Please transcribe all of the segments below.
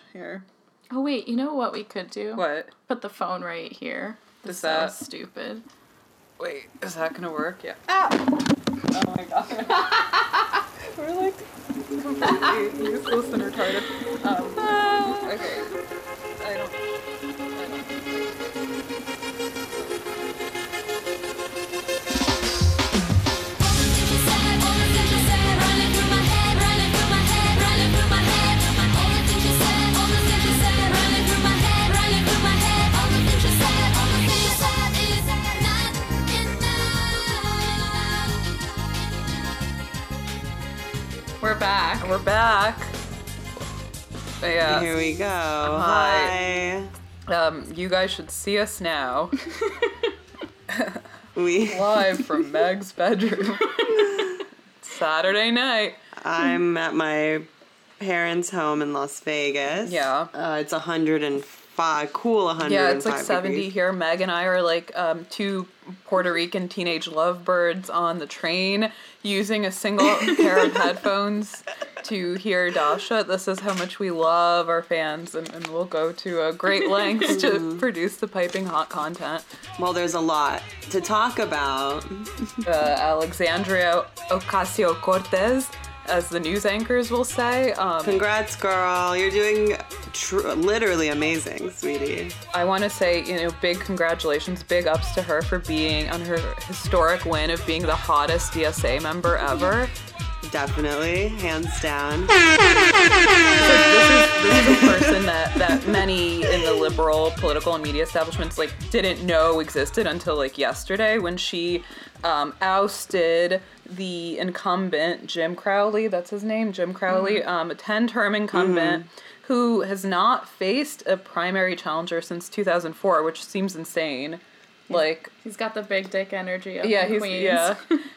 Here. Oh, wait, you know what we could do? What? Put the phone right here. This is so stupid. Wait, is that gonna work? Yeah. Ah! Oh my god. We're like completely useless and retarded. Okay. I don't. We're back. Yeah. Here we go. Hi. You guys should see us now. We live from Meg's bedroom. Saturday night. I'm at my parents' home in Las Vegas. Yeah. It's 105, cool 105 Yeah, it's like 70 degrees. here. Meg and I are like two Puerto Rican teenage lovebirds on the train using a single pair of headphones to hear Dasha. This is how much we love our fans, and we'll go to great lengths to produce the piping hot content. Well, there's a lot to talk about. Alexandria Ocasio-Cortez, as the news anchors will say. Congrats, girl. You're doing literally amazing, sweetie. I want to say, big congratulations, big ups to her for being on her historic win of being the hottest DSA member ever. Definitely, hands down. So this is a person that many in the liberal political and media establishments didn't know existed until yesterday, when she ousted the incumbent Jim Crowley. That's his name, Jim Crowley, a 10-term incumbent who has not faced a primary challenger since 2004, which seems insane. He's got the big dick energy of the Queens. Yeah.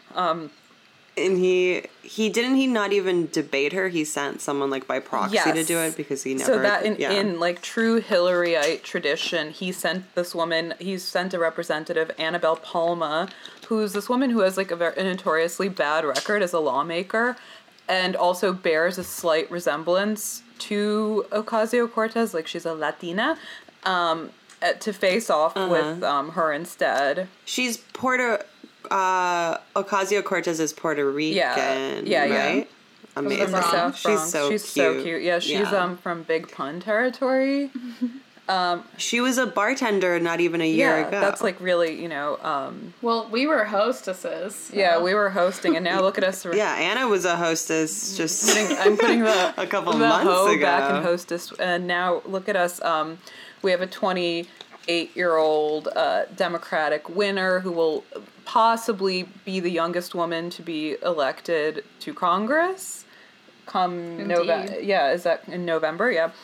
And he not even debate her. He sent someone by proxy to do it because he never. So that in true Hillaryite tradition, he sent a representative, Annabelle Palma, who's this woman who has a notoriously bad record as a lawmaker, and also bears a slight resemblance to Ocasio-Cortez, she's a Latina, to face off with her instead. She's Ocasio-Cortez is Puerto Rican, right? Yeah. Amazing. She's so cute. Yeah, she's from Big Pun territory. She was a bartender not even a year ago. That's really, Well, we were hostesses. So. Yeah, we were hosting, and now look at us. Yeah, Anna was a hostess just I'm putting a couple months ago back in hostess, and now look at us. We have a 28-year-old Democratic winner who will possibly be the youngest woman to be elected to Congress come November. Yeah, is that in November? Yeah.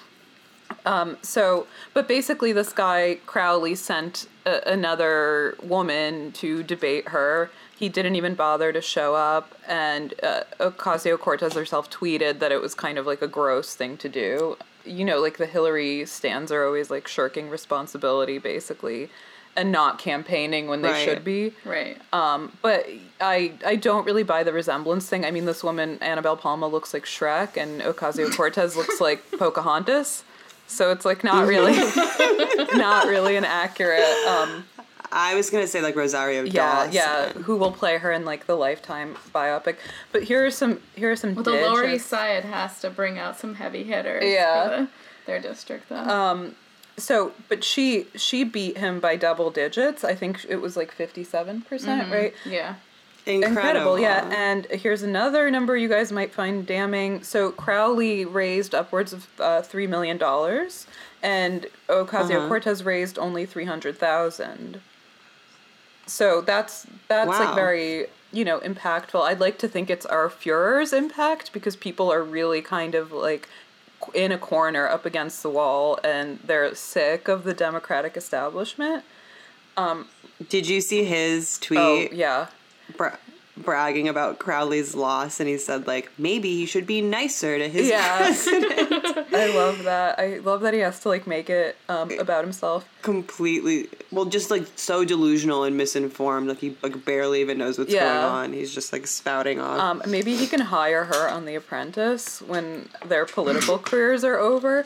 But basically this guy, Crowley, sent another woman to debate her. He didn't even bother to show up, and Ocasio-Cortez herself tweeted that it was kind of a gross thing to do. The Hillary stands are always shirking responsibility, basically, and not campaigning when they should be. Right. But I don't really buy the resemblance thing. I mean, this woman, Annabelle Palma, looks like Shrek, and Ocasio-Cortez looks like Pocahontas. So it's not really an accurate. I was gonna say Rosario Dawson. Yeah, who will play her in the Lifetime biopic? But here are some. Well, the Lower East Side has to bring out some heavy hitters. For their district, though. But she beat him by double digits. I think it was 57%, right? Yeah. Incredible, yeah. And here's another number you guys might find damning. So Crowley raised upwards of $3 million, and Ocasio-Cortez raised only $300,000. So that's very impactful. I'd like to think it's our Führer's impact, because people are really kind of in a corner up against the wall, and they're sick of the Democratic establishment. Did you see his tweet? Oh, yeah. Bragging about Crowley's loss, and he said maybe he should be nicer to his president. I love that. I love that he has to make it about himself. Completely. Well, just so delusional and misinformed. He barely even knows what's going on. He's just spouting off. Maybe he can hire her on The Apprentice when their political careers are over.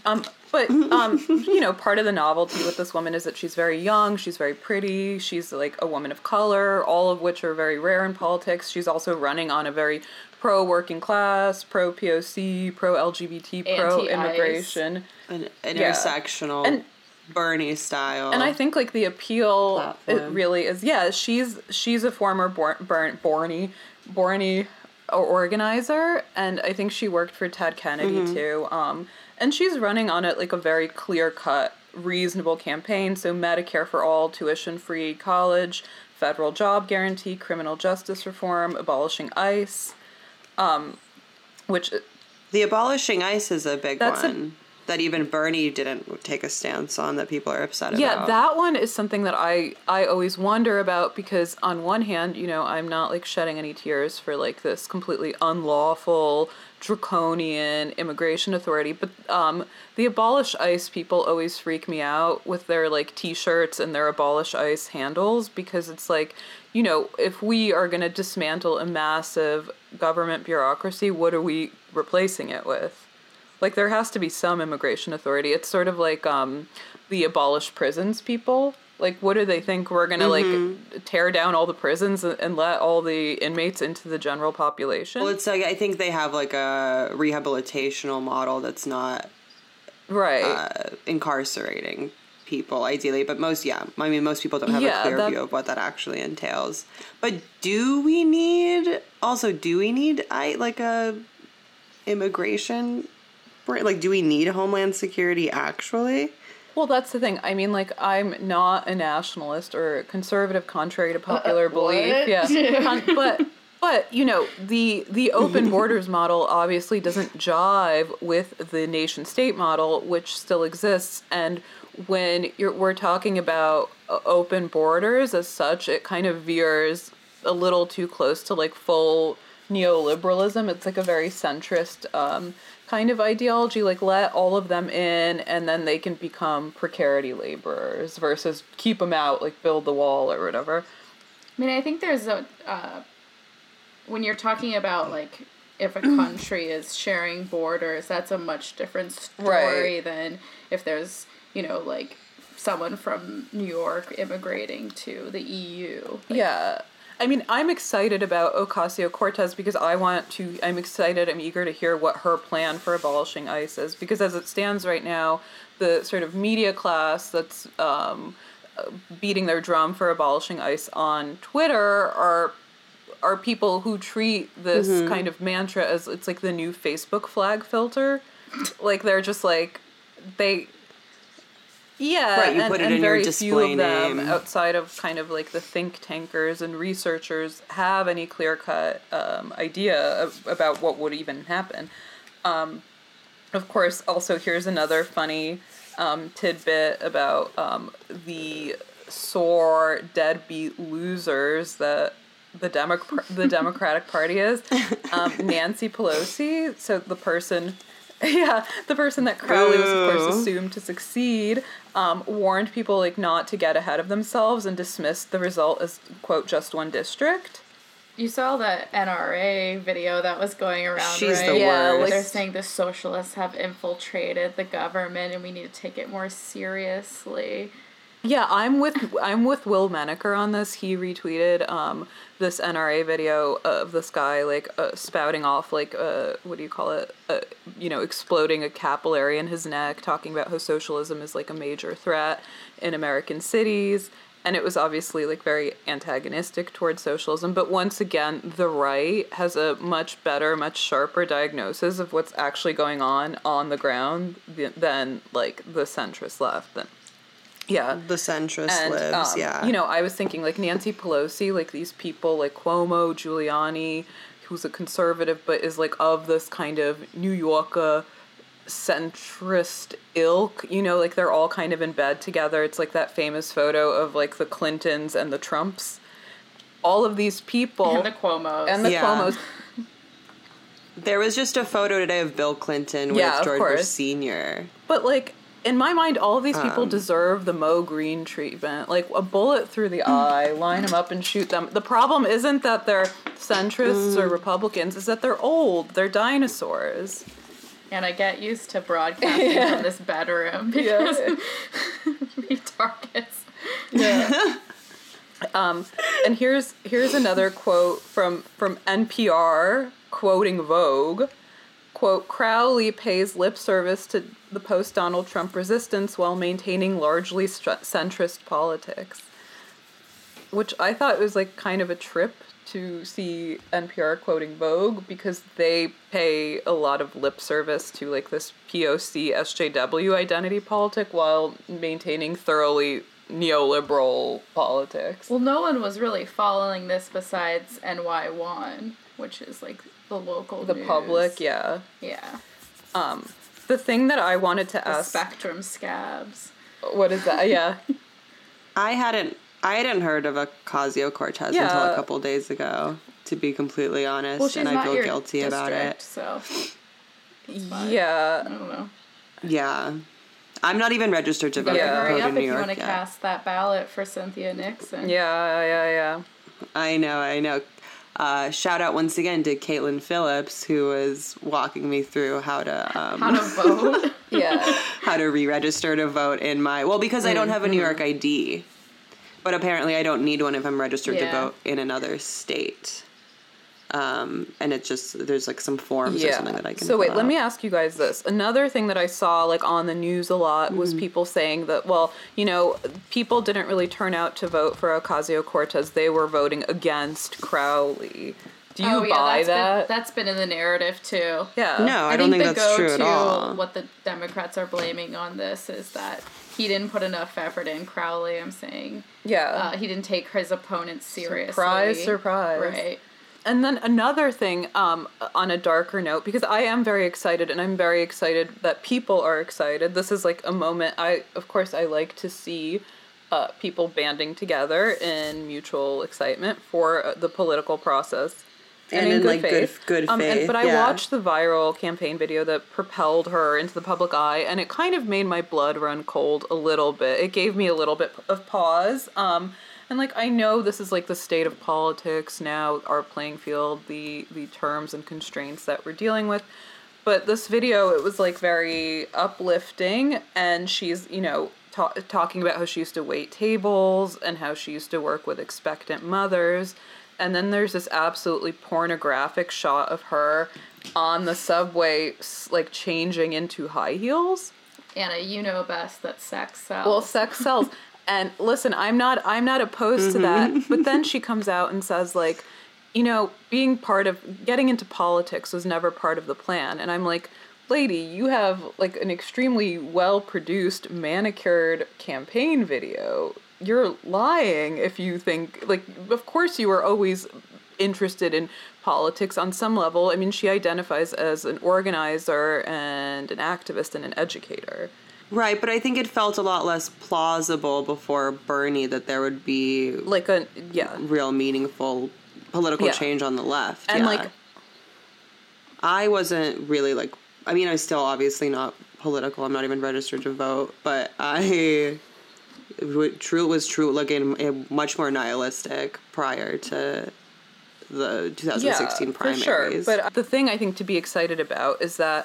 But, you know, part of the novelty with this woman is that she's very young, she's very pretty, she's like a woman of color, all of which are very rare in politics. She's also running on a very pro-working class, pro-POC, pro-LGBT, pro-immigration. An intersectional, and Bernie style. And I think, like, the appeal, it really is, she's a former Bernie organizer, and I think she worked for Ted Kennedy, too. And she's running on it like a very clear-cut, reasonable campaign. So Medicare for all, tuition-free college, federal job guarantee, criminal justice reform, abolishing ICE, which... The abolishing ICE is a big one that even Bernie didn't take a stance on that people are upset about. Yeah, that one is something that I always wonder about because on one hand, you know, I'm not like shedding any tears for like this completely unlawful, draconian immigration authority, but the Abolish ICE people always freak me out with their like t-shirts and their Abolish ICE handles because it's like, you know, if we are going to dismantle a massive government bureaucracy, what are we replacing it with? Like, there has to be some immigration authority. It's sort of like the Abolish Prisons people. Like, what do they think? We're going to, like, tear down all the prisons and let all the inmates into the general population? Well, it's like, I think they have, like, a rehabilitational model that's not... incarcerating people, ideally. But most people don't have a clear view of what that actually entails. But do we need, like, a immigration... Like, do we need Homeland Security, actually? Well, that's the thing. I mean, like, I'm not a nationalist or a conservative, contrary to popular belief. Yeah. But, you know, the open borders model obviously doesn't jive with the nation-state model, which still exists. And when we're talking about open borders as such, it kind of veers a little too close to, like, full neoliberalism. It's, like, a very centrist kind of ideology, like let all of them in and then they can become precarity laborers versus keep them out, like build the wall or whatever. I mean, I think there's a, when you're talking about like if a country is sharing borders, that's a much different story than if there's, you know, like someone from New York immigrating to the EU. Like, yeah. I mean, I'm excited about Ocasio-Cortez because I'm eager to hear what her plan for abolishing ICE is. Because as it stands right now, the sort of media class that's beating their drum for abolishing ICE on Twitter are people who treat this kind of mantra as it's like the new Facebook flag filter. Like, they're just like, right, you put it in your display name. Very few of them, outside of kind of like the think tankers and researchers, have any clear-cut idea about what would even happen. Of course, also here's another funny tidbit about the sore deadbeat losers that the Democratic Party is. Nancy Pelosi, so the person that Crowley was, of course, assumed to succeed, warned people, like, not to get ahead of themselves and dismissed the result as, quote, just one district. You saw the NRA video that was going around, She's right? the worst. Like, they're saying the socialists have infiltrated the government and we need to take it more seriously. Yeah, I'm with Will Menaker on this. He retweeted this NRA video of this guy like spouting off like what do you call it? Exploding a capillary in his neck, talking about how socialism is like a major threat in American cities, and it was obviously like very antagonistic towards socialism. But once again, the right has a much better, much sharper diagnosis of what's actually going on the ground than like the centrist left. Yeah. The centrist libs, yeah. I was thinking, like, Nancy Pelosi, like, these people, like, Cuomo, Giuliani, who's a conservative, but is, like, of this kind of New Yorker centrist ilk, like, they're all kind of in bed together. It's, like, that famous photo of, like, the Clintons and the Trumps. All of these people. And the Cuomos. Cuomos. There was just a photo today of Bill Clinton with George Bush Sr. But, like, in my mind, all of these people deserve the Mo Green treatment. Like, a bullet through the eye, line them up and shoot them. The problem isn't that they're centrists or Republicans, it's that they're old. They're dinosaurs. And I get used to broadcasting from this bedroom because the targets. Yeah. And here's another quote from NPR quoting Vogue. Quote, Crowley pays lip service to the post-Donald Trump resistance while maintaining largely centrist politics. Which I thought was like kind of a trip to see NPR quoting Vogue, because they pay a lot of lip service to like this POC SJW identity politic while maintaining thoroughly neoliberal politics. Well, no one was really following this besides NY1, which is like the local news. Public, yeah. Yeah. The thing that I wanted to ask... Spectrum scabs. What is that? Yeah. I hadn't heard of Ocasio-Cortez until a couple days ago, to be completely honest, and I feel guilty about it. So yeah. I don't know. Yeah. I'm not even registered to vote. Hurry up in New if you York want to cast that ballot for Cynthia Nixon. Yeah. I know. Shout out once again to Caitlin Phillips, who was walking me through how to vote. How to re-register to vote in because I don't have a New York ID. But apparently I don't need one if I'm registered to vote in another state. And it's just, there's like some forms or something that I can So wait, fill let out. me ask you guys this. Another thing that I saw like on the news a lot was people saying that, well, you know, people didn't really turn out to vote for Ocasio-Cortez. They were voting against Crowley. Do you buy that? That's been in the narrative too. Yeah. No, I don't think that's true at all. What the Democrats are blaming on this is that he didn't put enough effort in. Crowley, I'm saying. Yeah. He didn't take his opponents seriously. Surprise. Right. And then another thing, on a darker note, because I am very excited, and I'm very excited that people are excited. This is like a moment. Of course, I like to see people banding together in mutual excitement for the political process. And in good faith. Good faith. But I watched the viral campaign video that propelled her into the public eye, and it kind of made my blood run cold a little bit. It gave me a little bit of pause. And, like, I know this is, like, the state of politics now, our playing field, the terms and constraints that we're dealing with. But this video, it was, like, very uplifting, and she's, you know, talking about how she used to wait tables and how she used to work with expectant mothers. And then there's this absolutely pornographic shot of her on the subway, like, changing into high heels. Anna, you know best that sex sells. Well, sex sells. And listen, I'm not opposed to that. But then she comes out and says, like, you know, getting into politics was never part of the plan. And I'm like, lady, you have, like, an extremely well-produced, manicured campaign video. You're lying if you think, like, of course you were always interested in politics on some level. I mean, she identifies as an organizer and an activist and an educator. Right, but I think it felt a lot less plausible before Bernie that there would be like real meaningful political change on the left. And like, I wasn't really like, I mean, I'm still obviously not political. I'm not even registered to vote, but I was looking much more nihilistic prior to the 2016 primaries. For sure. But the thing I think to be excited about is that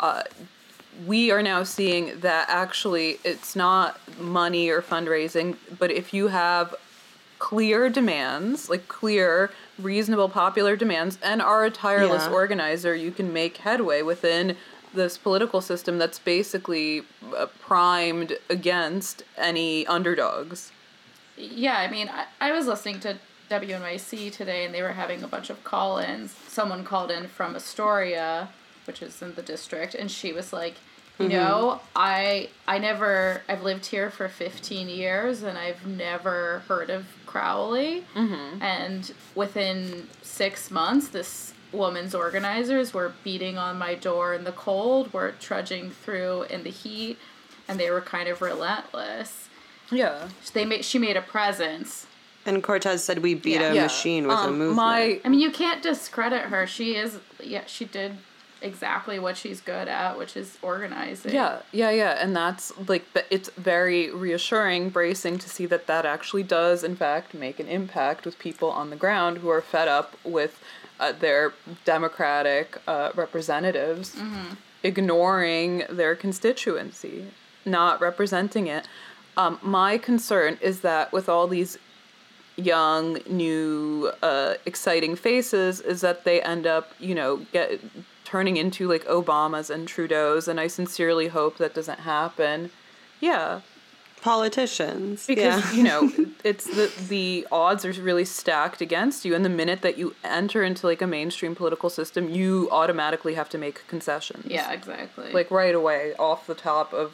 we are now seeing that actually it's not money or fundraising, but if you have clear demands, like clear, reasonable, popular demands, and are a tireless organizer, you can make headway within this political system that's basically primed against any underdogs. Yeah, I mean, I was listening to WNYC today, and they were having a bunch of call-ins. Someone called in from Astoria, which is in the district, and she was like, you know, I've lived here for 15 years, and I've never heard of Crowley. And within 6 months, this woman's organizers were beating on my door in the cold, were trudging through in the heat, and they were kind of relentless. Yeah. She made a presence. And Cortez said we beat a machine with a movement. I mean, you can't discredit her. She did exactly what she's good at, which is organizing. Yeah. And that's, like, it's very reassuring, bracing to see that actually does, in fact, make an impact with people on the ground who are fed up with their Democratic representatives. ignoring their constituency, not representing it. My concern is that with all these young, new, exciting faces, is that they end up, turning into like Obamas and Trudeau's, and I sincerely hope that doesn't happen. Yeah. Politicians. Because, it's the odds are really stacked against you, and the minute that you enter into like a mainstream political system, you automatically have to make concessions. Yeah, exactly. Like right away, off the top of,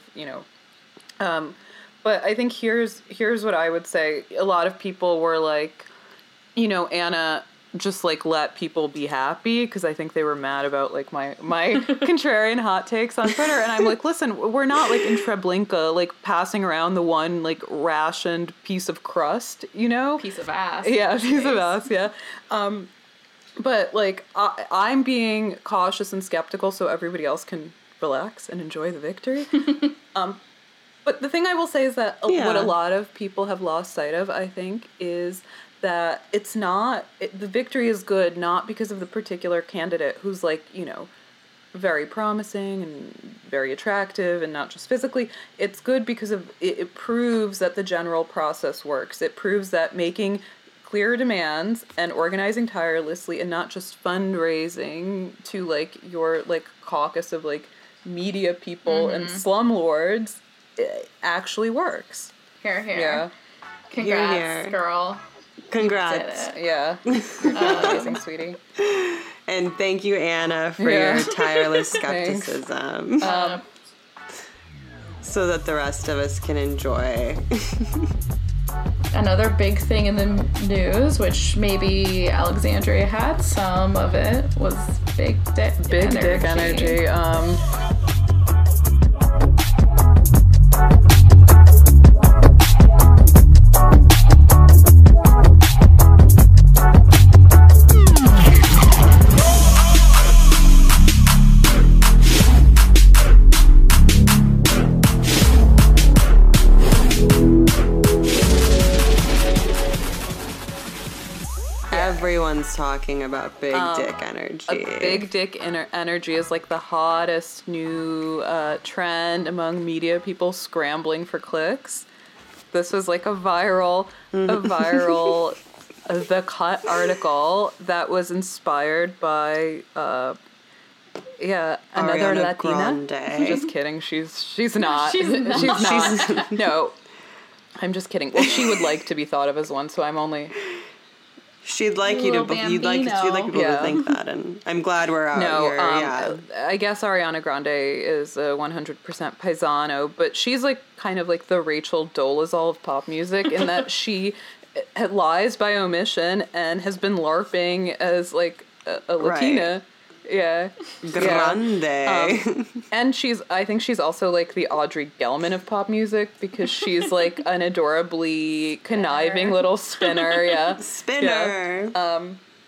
but I think here's what I would say. A lot of people were like, Anna, just like let people be happy, because I think they were mad about like my contrarian hot takes on Twitter, and I'm like, listen, we're not like in Treblinka like passing around the one like rationed piece of crust, piece of ass. Yeah, piece of ass. Yeah. But like I'm being cautious and skeptical so everybody else can relax and enjoy the victory. But the thing I will say is that what a lot of people have lost sight of, I think, is that it's not, the victory is good not because of the particular candidate who's like, very promising and very attractive and not just physically. It's good because of it proves that the general process works. It proves that making clear demands and organizing tirelessly and not just fundraising to like your like caucus of like media people and slumlords, it actually works. Here. Yeah. Congrats, here. Girl. Congrats. Yeah. Amazing, sweetie. And thank you, Anna, for your tireless skepticism. So that the rest of us can enjoy. Another big thing in the news, which maybe Alexandria had some of it, was big dick energy. Everyone's talking about big dick energy. Big dick energy is like the hottest new trend among media people scrambling for clicks. This was like a viral The Cut article that was inspired by another Ariana Latina. Grande. Just kidding. She's not. She's not. She's not. No. I'm just kidding. Well, she would like to be thought of as one, so I'm only. She'd like you to. She'd like people to think that, and I'm glad we're out here. I guess Ariana Grande is a 100% paisano, but she's like kind of like the Rachel Dolezal of pop music in that she lies by omission and has been LARPing as like a Latina. Right. Yeah. Grande. And I think she's also like the Audrey Gelman of pop music because she's like an adorably conniving little spinner. Yeah. Spinner. Yeah.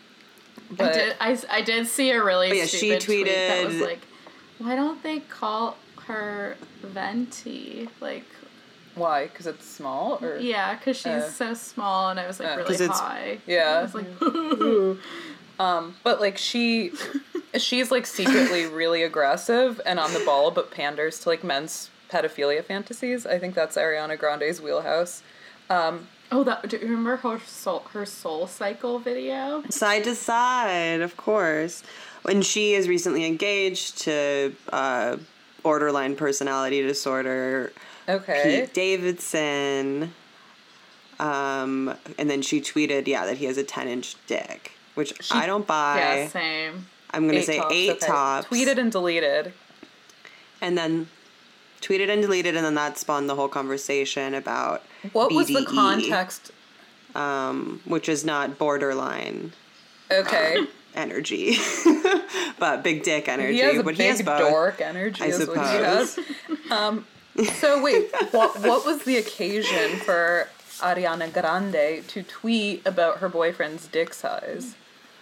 But I did see a really stupid tweet that was like, why don't they call her Venti? Like, why? Because it's small? Or? Yeah, because she's so small, and I was like really high. Yeah. I was like, but like she's like secretly really aggressive and on the ball, but panders to like men's pedophilia fantasies. I think that's Ariana Grande's wheelhouse. do you remember her Soul Cycle video? Side to Side, of course. When she is recently engaged to borderline personality disorder. Okay. Pete Davidson. And then she tweeted, that he has a 10-inch dick. Which I don't buy. Yeah, same. I'm going to say 8 tops. Tweeted and deleted. And then tweeted and deleted, and then that spawned the whole conversation about what BDE, was the context? Which is not borderline. Okay. Energy. But big dick energy. He has a but big he has both, dork energy, I is suppose. what he has. So wait, what was the occasion for Ariana Grande to tweet about her boyfriend's dick size?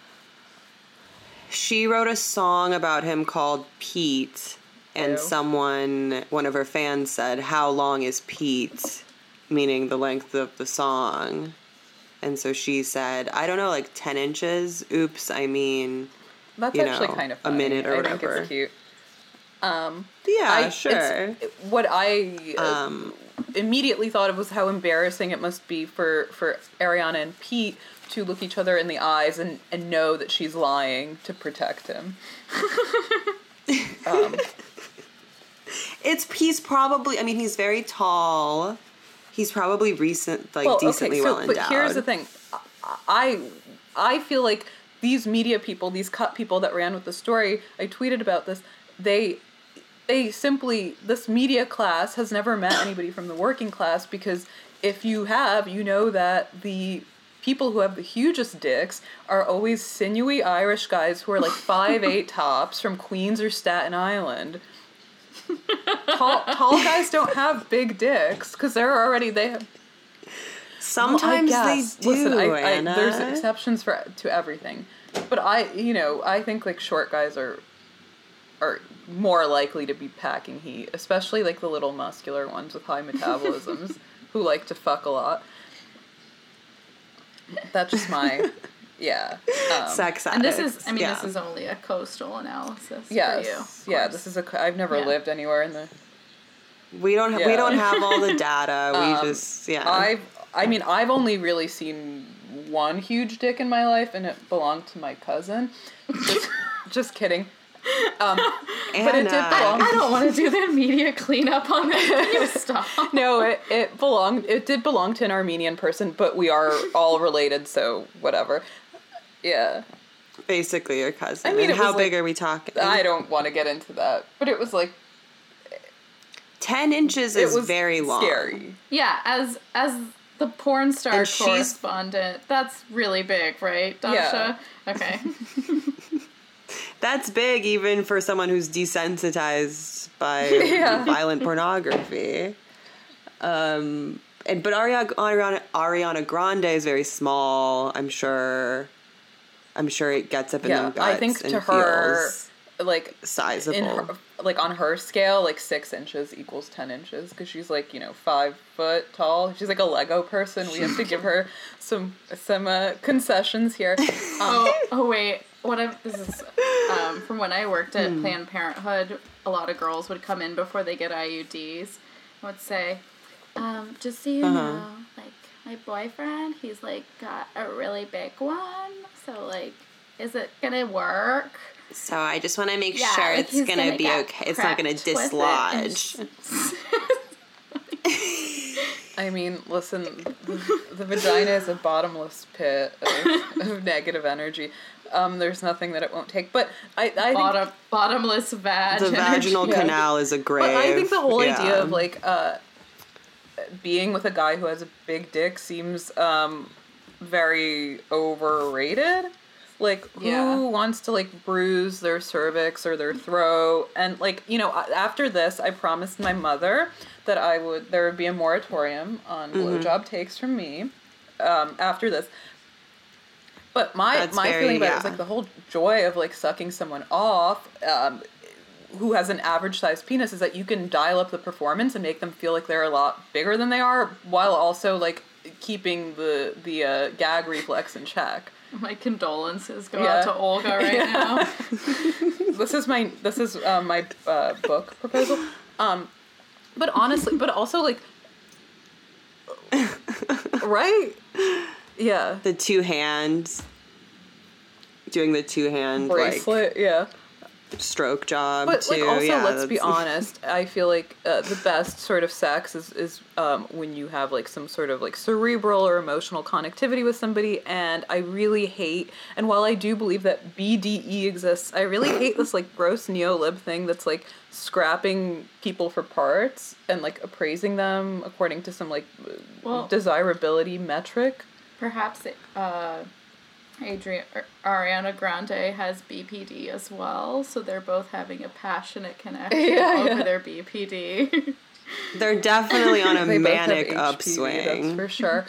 She wrote a song about him called Pete, and one of her fans said, "How long is Pete?" Meaning the length of the song. And so she said, I don't know, like 10 inches. Oops, I mean, that's actually kind of funny. a minute or whatever. I think it's cute. Sure. What I immediately thought of was how embarrassing it must be for Ariana and Pete to look each other in the eyes and know that she's lying to protect him. He's probably, I mean, he's very tall. He's probably decently well endowed. But here's the thing. I feel like these media people, these cut people that ran with the story, I tweeted about this, they simply, this media class has never met anybody from the working class, because if you have, you know that the people who have the hugest dicks are always sinewy Irish guys who are like 5'8" tops from Queens or Staten Island. Tall guys don't have big dicks because they have. Sometimes they do. Listen, there's exceptions to everything, but I think like short guys are more likely to be packing heat, especially like the little muscular ones with high metabolisms who like to fuck a lot. That's just my. Yeah. Sex and this is only a coastal analysis for you. Yeah, this is I've never lived anywhere in the. We don't have all the data. We just I've only really seen one huge dick in my life, and it belonged to my cousin. Just kidding. But it did belong. I don't want to do the immediate cleanup on this. Can you stop? No, it did belong to an Armenian person, but we are all related, so whatever. Yeah. Basically your cousin. I mean, and how big are we talking? I don't want to get into that, but it was like 10 inches is very long. Scary. Yeah, as the porn star correspondent, that's really big, right, Dasha? Yeah. Okay. That's big even for someone who's desensitized by violent pornography. But Ariana Grande is very small. I'm sure it gets up in them guts. I think to her, like sizable. On her scale, like 6 inches equals 10 inches because she's like 5 foot tall. She's like a Lego person. We have to give her some concessions here. Wait. This is from when I worked at Planned Parenthood. A lot of girls would come in before they get IUDs. Would say, just so you know, like my boyfriend, he's like got a really big one. So like, is it gonna work? So I just want to make sure it's gonna be okay. It's not gonna dislodge. I mean, listen, the vagina is a bottomless pit of negative energy. There's nothing that it won't take. But I think bottomless vag. The vaginal canal is a grave. But I think the whole idea of like being with a guy who has a big dick seems very overrated. Like, who wants to, like, bruise their cervix or their throat? And, like, after this, I promised my mother that there would be a moratorium on blowjob takes from me after this. But my feeling about it is, like, the whole joy of, like, sucking someone off who has an average-sized penis is that you can dial up the performance and make them feel like they're a lot bigger than they are while also, like, keeping the gag reflex in check. My condolences go out to Olga right now. This is my book proposal. But honestly, but also like, right? Yeah. The 2 hands. Doing the 2 hand bracelet, stroke job but too. Like, also, let's be honest, I feel like the best sort of sex is when you have like some sort of like cerebral or emotional connectivity with somebody. And I really hate, and while I do believe that BDE exists, I really hate this like gross neo-lib thing that's like scrapping people for parts and like appraising them according to some like desirability metric. Perhaps Ariana Grande has BPD as well, so they're both having a passionate connection over their BPD. They're definitely on a manic upswing. That's for sure.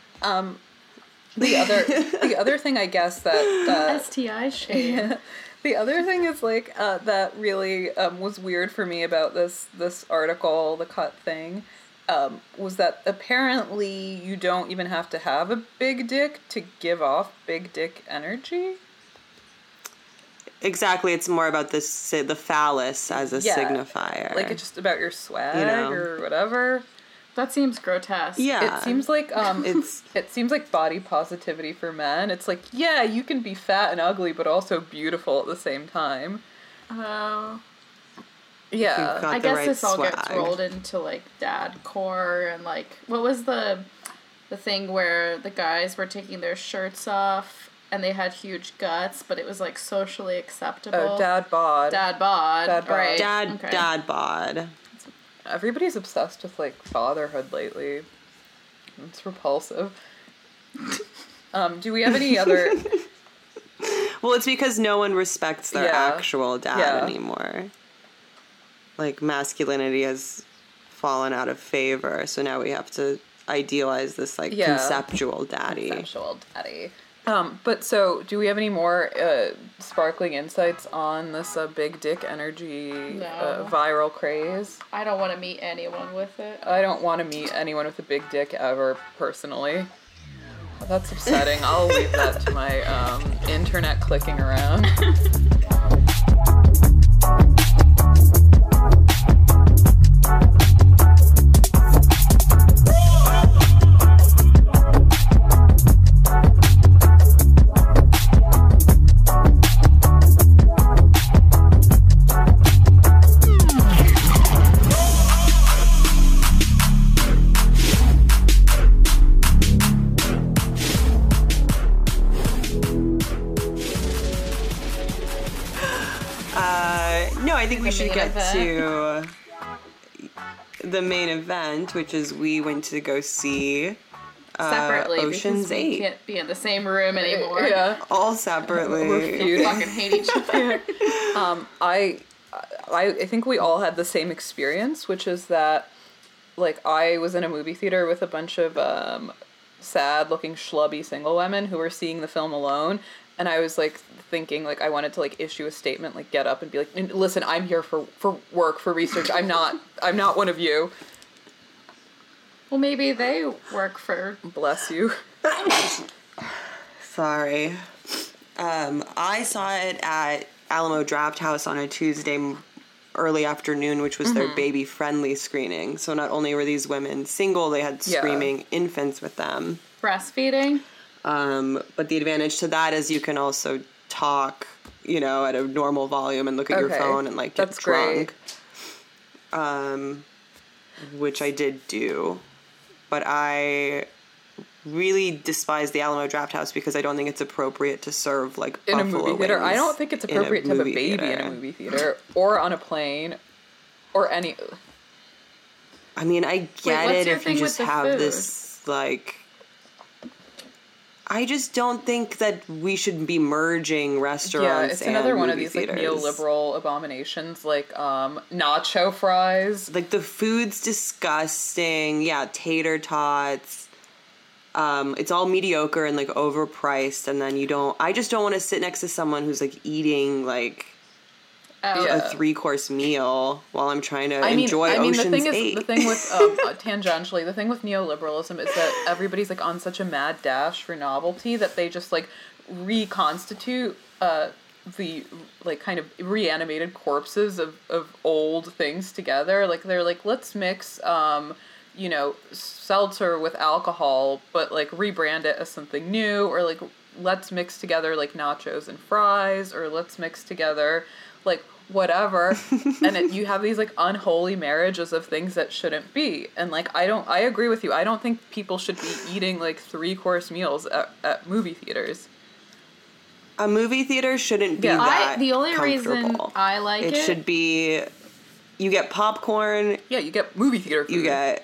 The other thing, I guess, that STI shame. The other thing is like that really was weird for me about this article, the cut thing. Was that apparently you don't even have to have a big dick to give off big dick energy? Exactly, it's more about the phallus as a signifier. Like, it's just about your swag or whatever. That seems grotesque. Yeah. It seems like it seems like body positivity for men. It's like, yeah, you can be fat and ugly, but also beautiful at the same time. Oh. Yeah. I guess this all gets rolled into, like, dadcore and, like, what was the thing where the guys were taking their shirts off and they had huge guts, but it was, like, socially acceptable? Oh, dad bod. Dad bod. Dad bod. Right. Dad bod. Everybody's obsessed with, like, fatherhood lately. It's repulsive. Do we have any other... Well, it's because no one respects their actual dad anymore. Like, masculinity has fallen out of favor, so now we have to idealize this, like, conceptual daddy. Conceptual daddy. But so, do we have any more sparkling insights on this big dick energy viral craze? I don't want to meet anyone with it. I don't want to meet anyone with a big dick ever, personally. That's upsetting. I'll leave that to my internet clicking around. I think we should get to the main event, which is we went to go see separately Ocean's 8. We can't be in the same room anymore. Yeah, all separately. We fucking hate each other. I think we all had the same experience, which is that, like, I was in a movie theater with a bunch of sad-looking schlubby single women who were seeing the film alone. And I was, like, thinking, like, I wanted to, like, issue a statement, like, get up and be like, listen, I'm here for work, for research. I'm not one of you. Well, maybe they work for... Bless you. Sorry. I saw it at Alamo Drafthouse on a Tuesday early afternoon, which was their baby-friendly screening. So not only were these women single, they had screaming infants with them. Breastfeeding? But the advantage to that is you can also talk, at a normal volume and look at your phone and, like, get drunk. Which I did do. But I really despise the Alamo Drafthouse because I don't think it's appropriate to serve, like, in buffalo a movie theater. wings I don't think it's appropriate to have a baby in a movie theater or on a plane or any... I mean, I get it if you just have food? This, like... I just don't think that we should be merging restaurants. Yeah, it's another one of these theaters. Like neoliberal abominations, like nacho fries. Like the food's disgusting. Yeah, tater tots. It's all mediocre and like overpriced, and then I just don't want to sit next to someone who's like eating like a 3-course meal while I'm trying to enjoy Ocean's 8. The thing with tangentially, the thing with neoliberalism is that everybody's like on such a mad dash for novelty that they just like reconstitute the like kind of reanimated corpses of old things together. Like they're like, let's mix seltzer with alcohol, but like rebrand it as something new, or like let's mix together like nachos and fries, or let's mix together like whatever. And you have these like unholy marriages of things that shouldn't be. And like I agree with you. I don't think people should be eating like 3-course meals at movie theaters. A movie theater shouldn't be that the only reason I like it should be you get popcorn. Yeah, you get movie theater food. You get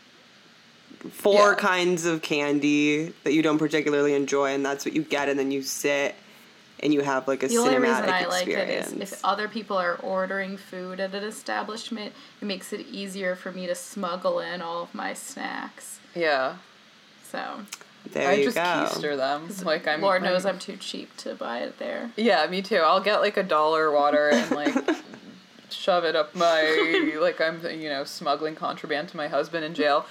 4 kinds of candy that you don't particularly enjoy, and that's what you get, and then you sit and you have like a cinematic experience. The only reason I like it is if other people are ordering food at an establishment, it makes it easier for me to smuggle in all of my snacks. Yeah. So there you go. I just keister them. Like Lord knows I'm too cheap to buy it there. Yeah, me too. I'll get like $1 water and like shove it up my like I'm smuggling contraband to my husband in jail.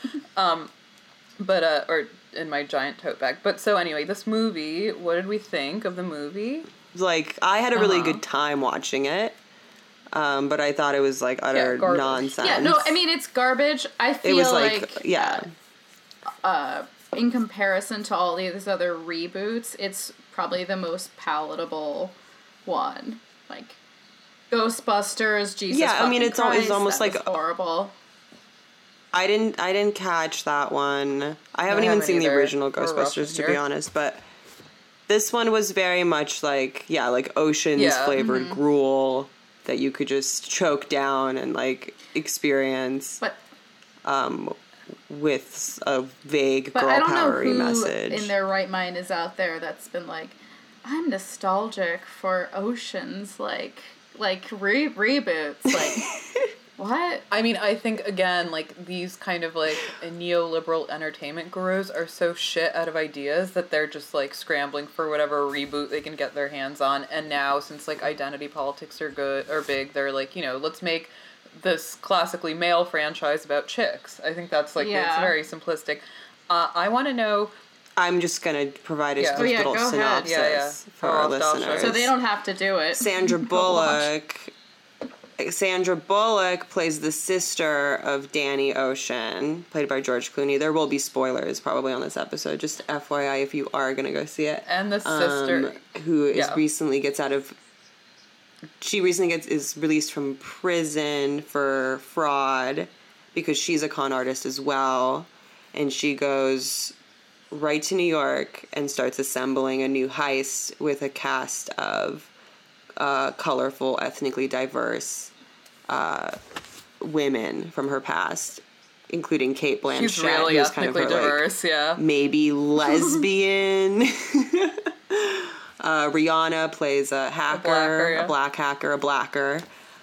Or in my giant tote bag. But so anyway, this movie, what did we think of the movie? like, I had a really good time watching it. But I thought it was, like, utter nonsense. Yeah, no, I mean, it's garbage. I feel it was like yeah. In comparison to all these other reboots, it's probably the most palatable one. Like, Ghostbusters, Jesus yeah, I mean, it's almost like horrible. I didn't catch that one. I haven't even seen the original Ghostbusters, to be honest, but this one was very much like, like Ocean's flavored gruel that you could just choke down and, like, experience. But with a vague girl powery message. I don't know who in their right mind is out there that's been like, I'm nostalgic for Oceans, like reboots, like what? I mean, I think again, like, these kind of like neoliberal entertainment gurus are so shit out of ideas that they're just like scrambling for whatever reboot they can get their hands on. And now, since like identity politics are big, they're like, you know, let's make this classically male franchise about chicks. I think that's like, it's very simplistic. I want to know. I'm just going to provide a little synopsis for our listeners. So they don't have to do it. Sandra Bullock plays the sister of Danny Ocean, played by George Clooney. There will be spoilers probably on this episode, just FYI if you are going to go see it. And the sister who is recently is released from prison for fraud because she's a con artist as well, and she goes right to New York and starts assembling a new heist with a cast of colorful, ethnically diverse women from her past, including Cate Blanchett. She's really ethnically diverse, maybe lesbian. Rihanna plays a hacker, a black hacker, a blacker.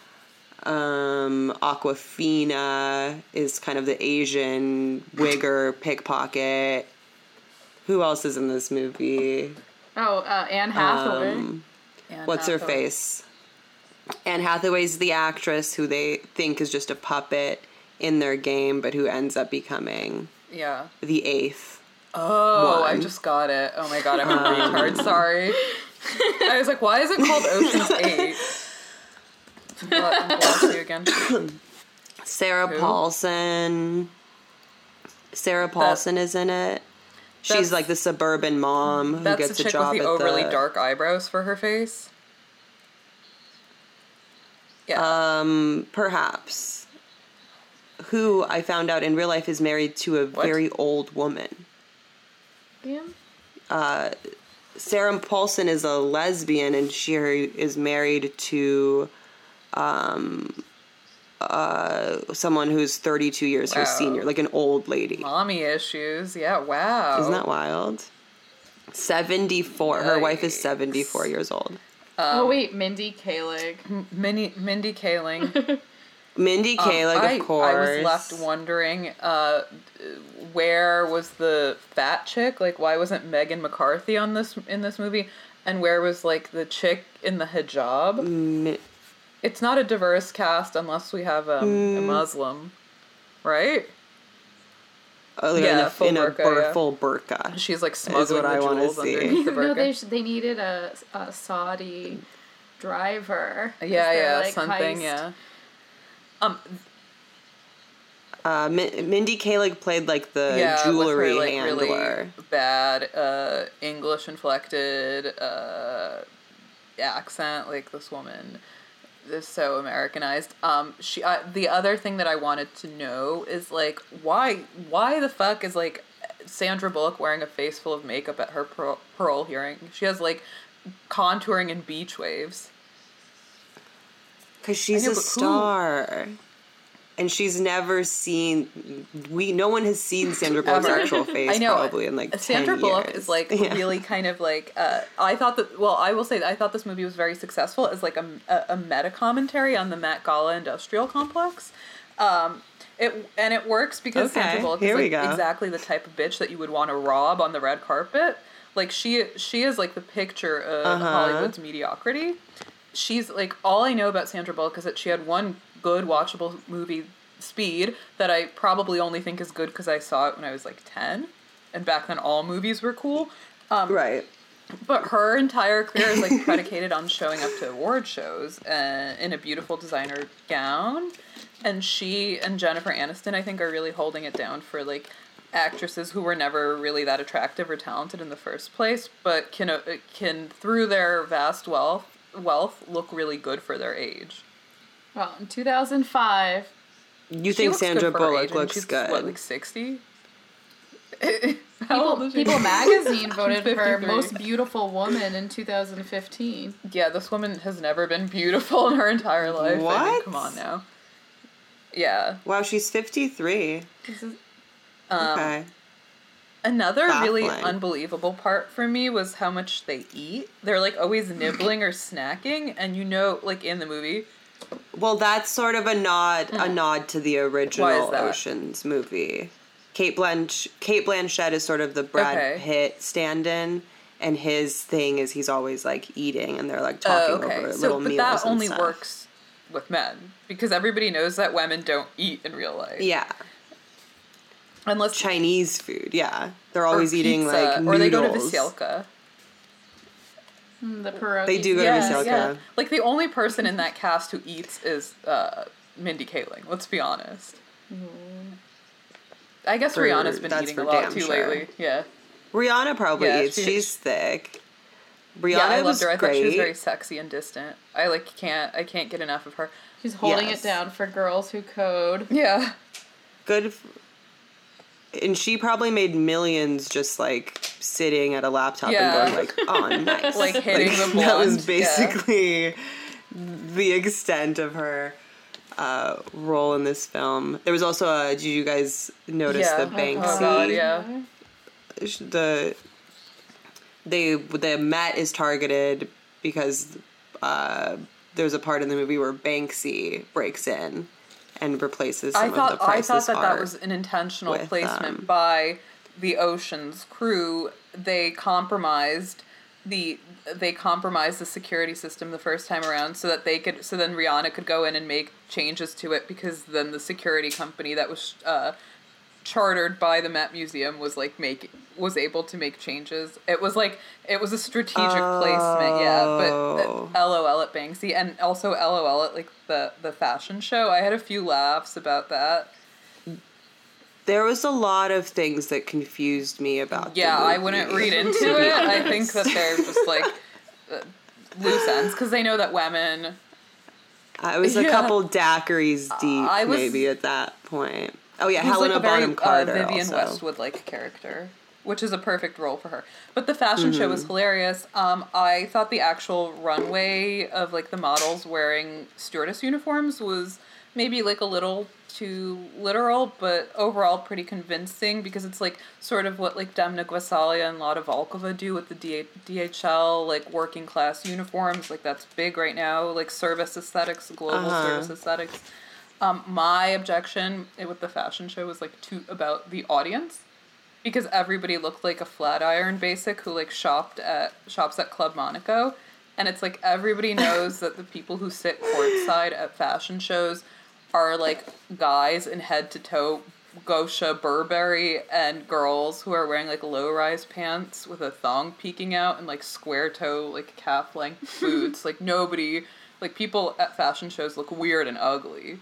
Awkwafina is kind of the Asian wigger pickpocket. Who else is in this movie? Anne Hathaway. What's her face? Anne Hathaway's the actress who they think is just a puppet in their game, but who ends up becoming the eighth. Oh, I just got it. Oh my god, I'm a retard. Sorry. I was like, why is it called Ocean's 8? I'm bless you again. Sarah Paulson. Sarah Paulson is in it. She's like the suburban mom who gets a job at the... That's the chick with the overly dark eyebrows for her face? Yeah. Perhaps. Who I found out in real life is married to a very old woman. Sarah Paulson is a lesbian, and she is married to someone who's 32 years her senior, like an old lady. Mommy issues, wow. Isn't that wild? 74. Her wife is 74 years old. Mindy Kaling. Mindy Kaling. Mindy Kaling, of course. I was left wondering, where was the fat chick? Like, why wasn't Megan McCarthy in this movie? And where was, like, the chick in the hijab? It's not a diverse cast unless we have a Muslim, right? In a full burqa. She's, like, smuggling the jewels underneath the burqa. No, they needed a Saudi driver. Something, heist. Mindy Kaling played like the jewelry with her, like, handler. Really bad English inflected accent. Like, this woman is so Americanized. The other thing that I wanted to know is, like, why the fuck is, like, Sandra Bullock wearing a face full of makeup at her parole hearing? She has, like, contouring and beach waves. Because she's a star. And she's never seen... No one has seen Sandra Bullock's actual face probably in, like, 10 Sandra Bullock years. is, like, really kind of, like... I thought that... Well, I will say that I thought this movie was very successful as, like, a meta-commentary on the Met Gala industrial complex. It works because Sandra Bullock is, like, exactly the type of bitch that you would want to rob on the red carpet. Like, she is, like, the picture of Hollywood's mediocrity. She's, like, all I know about Sandra Bullock is that she had one good watchable movie, Speed, that I probably only think is good because I saw it when I was, like, 10. And back then all movies were cool. Right. But her entire career is like predicated on showing up to award shows in a beautiful designer gown, and she and Jennifer Aniston, I think, are really holding it down for like actresses who were never really that attractive or talented in the first place, but can through their vast wealth look really good for their age. Well, in 2005, you think Sandra Bullock looks good? What, like 60? People Magazine voted for most beautiful woman in 2015. Yeah, this woman has never been beautiful in her entire life. What? I mean, come on now. Yeah. Wow, she's 53. Okay. Another really unbelievable part for me was how much they eat. They're like always nibbling or snacking, and you know, like in the movie. Well, that's sort of a nod to the original Ocean's movie. Cate Blanchett is sort of the Brad Pitt stand-in, and his thing is he's always like eating, and they're like talking over little meals. But that only works with men because everybody knows that women don't eat in real life. Yeah. Unless Chinese food, yeah, they're always eating like noodles. Or they go to Veselka. The pierogi. They do go to Veselka. Yeah. Like the only person in that cast who eats is Mindy Kaling. Let's be honest. I guess Rihanna's been eating a lot too lately. Yeah. Rihanna probably eats. She's thick. Rihanna I loved her. I thought she was great. very sexy and distant. I can't get enough of her. She's holding it down for girls who code. Yeah. Good. And she probably made millions just like sitting at a laptop and going like, "Oh, nice!" Like hitting the blonde. That was basically the extent of her role in this film. There was also did you guys notice the Banksy? Oh God, yeah. The Met is targeted because there's a part in the movie where Banksy breaks in and replaces some of the priceless art. I thought that was an intentional placement by the Ocean's crew. They compromised the security system the first time around so that then Rihanna could go in and make changes to it, because then the security company that was chartered by the Met Museum was able to make changes. It was a strategic placement, but LOL at Banksy, and also LOL at like the fashion show. I had a few laughs about that. There was a lot of things that confused me about the movie. I wouldn't read into it. I think that they're just like loose ends because they know that women. I was a couple daiquiris deep, maybe at that point. Oh yeah, Helena Bonham Carter. Vivienne Westwood like character, which is a perfect role for her. But the fashion show was hilarious. I thought the actual runway of like the models wearing stewardess uniforms was maybe like a little too literal, but overall pretty convincing, because it's like sort of what like Demna Gvasalia and Lada Volkova do with the DHL like working class uniforms. Like that's big right now, like service aesthetics, global service aesthetics. My objection with the fashion show was like about the audience, because everybody looked like a Flatiron basic who like shops at Club Monaco, and it's like everybody knows that the people who sit courtside at fashion shows are like guys in head to toe Gosha Burberry, and girls who are wearing like low rise pants with a thong peeking out and like square toe like calf length boots. Like nobody, like people at fashion shows look weird and ugly.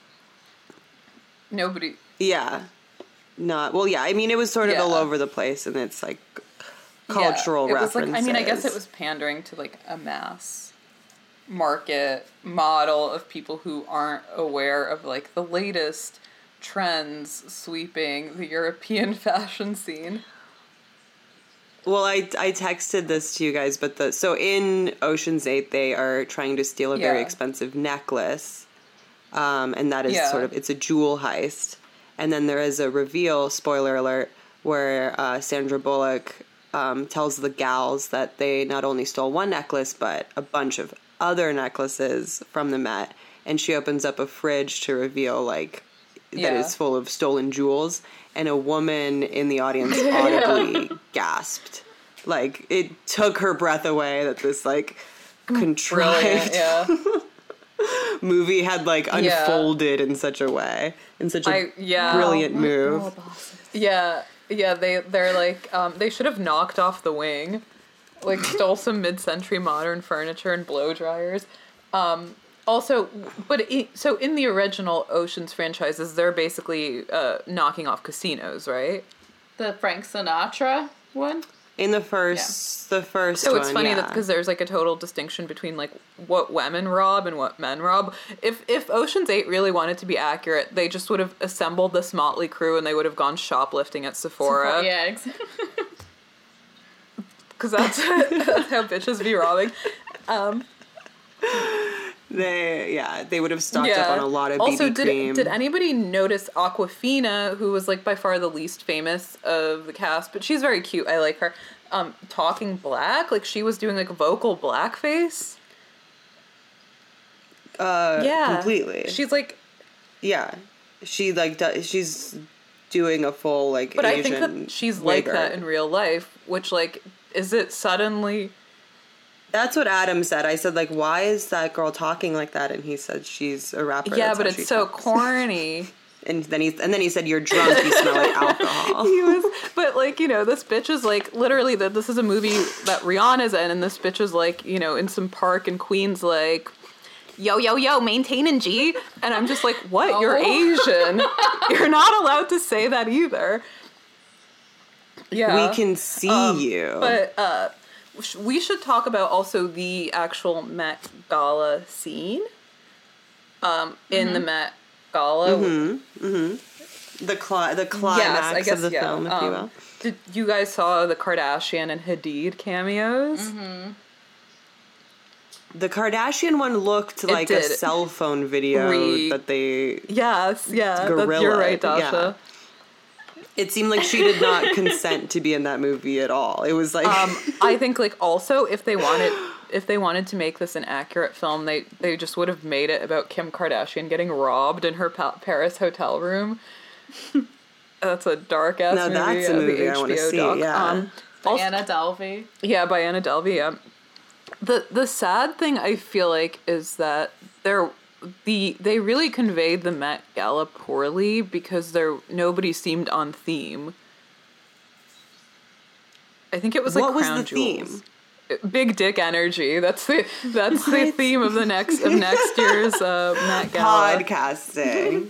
Nobody. Yeah. Not well. Yeah. I mean, it was sort of all over the place, and it's like cultural references. Was like, I mean, I guess it was pandering to like a mass market model of people who aren't aware of like the latest trends sweeping the European fashion scene. Well, I texted this to you guys, but so in Ocean's 8, they are trying to steal a very expensive necklace. And that is sort of, it's a jewel heist. And then there is a reveal, spoiler alert, where Sandra Bullock tells the gals that they not only stole one necklace, but a bunch of other necklaces from the Met. And she opens up a fridge to reveal, like, that is full of stolen jewels. And a woman in the audience audibly gasped. Like, it took her breath away that this, like, contrived movie had like unfolded in such a way, in such a brilliant move. They're like they should have knocked off the wing Like, stole some mid-century modern furniture and blow dryers. Also, so in the original Ocean's franchises, they're basically knocking off casinos, right? The Frank Sinatra one? In the first one, so it's funny that because there's like a total distinction between like what women rob and what men rob. If Ocean's 8 really wanted to be accurate, they just would have assembled this motley crew and they would have gone shoplifting at Sephora. Yeah, exactly. Because that's how bitches be robbing. They would have stocked up on a lot of BB cream. Did anybody notice Awkwafina, who was like by far the least famous of the cast, but she's very cute. I like her. Talking black, like she was doing like vocal blackface. Completely. She's like, she like she's doing a full like. But Asian I think that she's wigger. like that in real life. Which like, is it suddenly? That's what Adam said. I said, like, why is that girl talking like that? And he said she's a rapper. Yeah, but it's so corny. And then he said, you're drunk, you smell like alcohol. But like, you know, this bitch is like, literally, this is a movie that Rihanna's in, and this bitch is like, you know, in some park in Queens, like, yo, maintaining G. And I'm just like, what? Oh. You're Asian. You're not allowed to say that either. Yeah. We can see you. But, we should talk about also the actual Met Gala scene. In the Met Gala. The climax of the film, if you will. Did you guys saw the Kardashian and Hadid cameos? Mm-hmm. The Kardashian one looked like a cell phone video that they... Yes, you're right, Dasha. Yeah. It seemed like she did not consent to be in that movie at all. It was like... I think, like, also, if they wanted to make this an accurate film, they just would have made it about Kim Kardashian getting robbed in her Paris hotel room. That's a dark-ass movie. Now that's a movie I want to see, yeah. By Anna Delvey. Yeah, by Anna Delvey, yeah. The sad thing, I feel like, is that they really conveyed the Met Gala poorly because nobody seemed on theme. I think it was like what Crown was the Jewels. Theme? Big dick energy. That's the theme of the next year's Met Gala. Podcasting.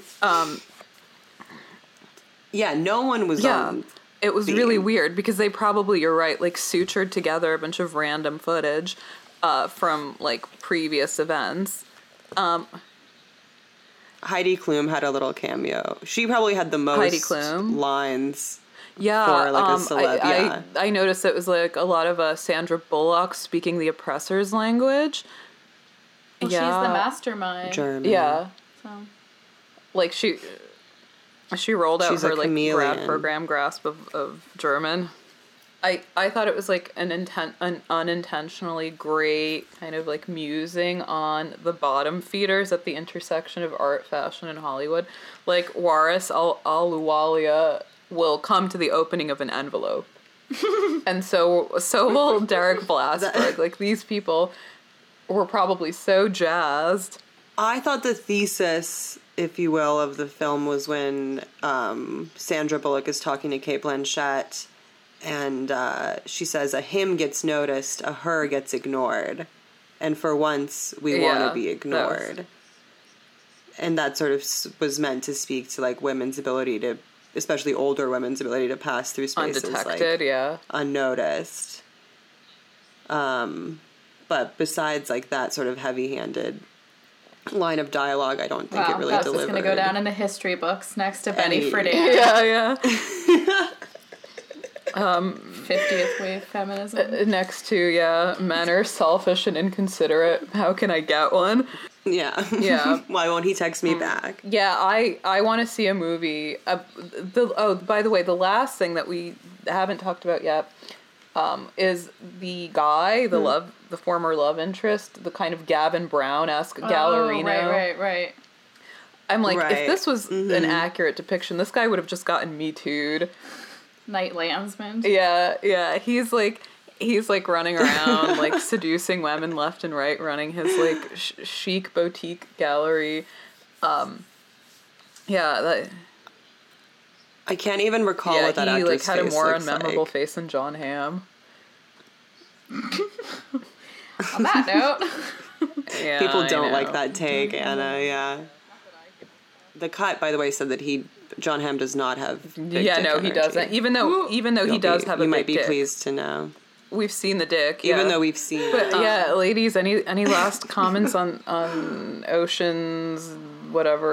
Yeah, no one was on. It was theme. really weird because they probably, you're right, like sutured together a bunch of random footage from like previous events. Heidi Klum had a little cameo. She probably had the most lines. Yeah, for like a celeb. I noticed it was like a lot of Sandra Bullock speaking the oppressor's language. Well, she's the mastermind. German. Yeah. So. Like she rolled out her like grad program grasp of German. I thought it was like an unintentionally great kind of like musing on the bottom feeders at the intersection of art, fashion, and Hollywood. Like Waris Ahluwalia will come to the opening of an envelope. And so will Derek Blasberg. Like these people were probably so jazzed. I thought the thesis, if you will, of the film was when Sandra Bullock is talking to Cate Blanchett. And she says, a him gets noticed, a her gets ignored. And for once, we want to be ignored. And that sort of was meant to speak to, like, women's ability to, especially older women's ability to pass through spaces. Undetected, like, unnoticed. But besides, like, that sort of heavy-handed line of dialogue, I don't think it really delivered. That's going to go down in the history books next to Benny Friedan. Yeah. 50th wave feminism. Next to, men are selfish and inconsiderate. How can I get one? Yeah. Yeah. Why won't he text me back? Yeah, I want to see a movie. By the way, the last thing that we haven't talked about yet is the guy, the former love interest, the kind of Gavin Brown-esque Gallerino. Right. I'm like, if this was an accurate depiction, this guy would have just gotten Me Too'd. Night Landsman. Yeah. He's like running around, like seducing women left and right, running his like chic boutique gallery. I can't even recall what that actor's like had a more unmemorable face than Jon Hamm. On that note. Yeah, people don't like that take, Anna. Yeah. The Cut, by the way, said that Jon Hamm does not have big dick energy. He doesn't. Even though he does have a big dick. You might be pleased to know. We've seen the dick. Even though we've seen it. But yeah, ladies, any last comments on Ocean's whatever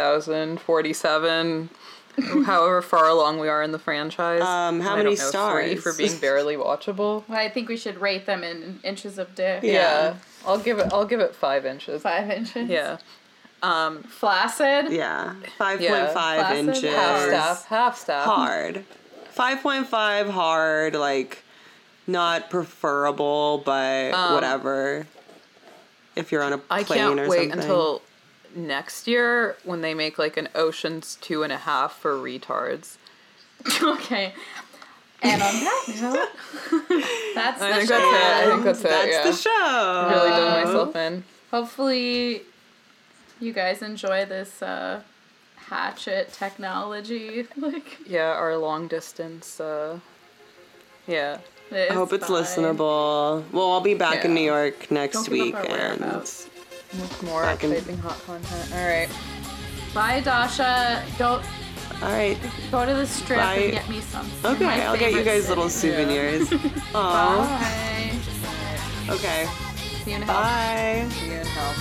3047, however far along we are in the franchise? How many stars? 3 for being barely watchable. Well, I think we should rate them in inches of dick. Yeah. I'll give it 5 inches. 5 inches. Yeah. Flaccid. Yeah. 5.5 inches. Half staff. Hard. 5.5 hard, like not preferable, but whatever. If you're on a plane or something. I can't wait until next year when they make like an Ocean's 2.5 for retards. Okay. And on that note, that's the show. I think that's it. That's the show. Really done myself in. Hopefully, you guys enjoy this hatchet technology. Our long distance. Yeah. I hope it's listenable. Well, I'll be back in New York next week and with more exciting hot content. All right. Bye, Dasha. All right. Go to the strip and get me some. Okay, I'll get you guys little souvenirs. Bye. Okay. See you in hell. Bye. See you in hell.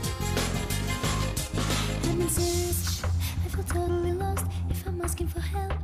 I'm serious. I feel totally lost if I'm asking for help.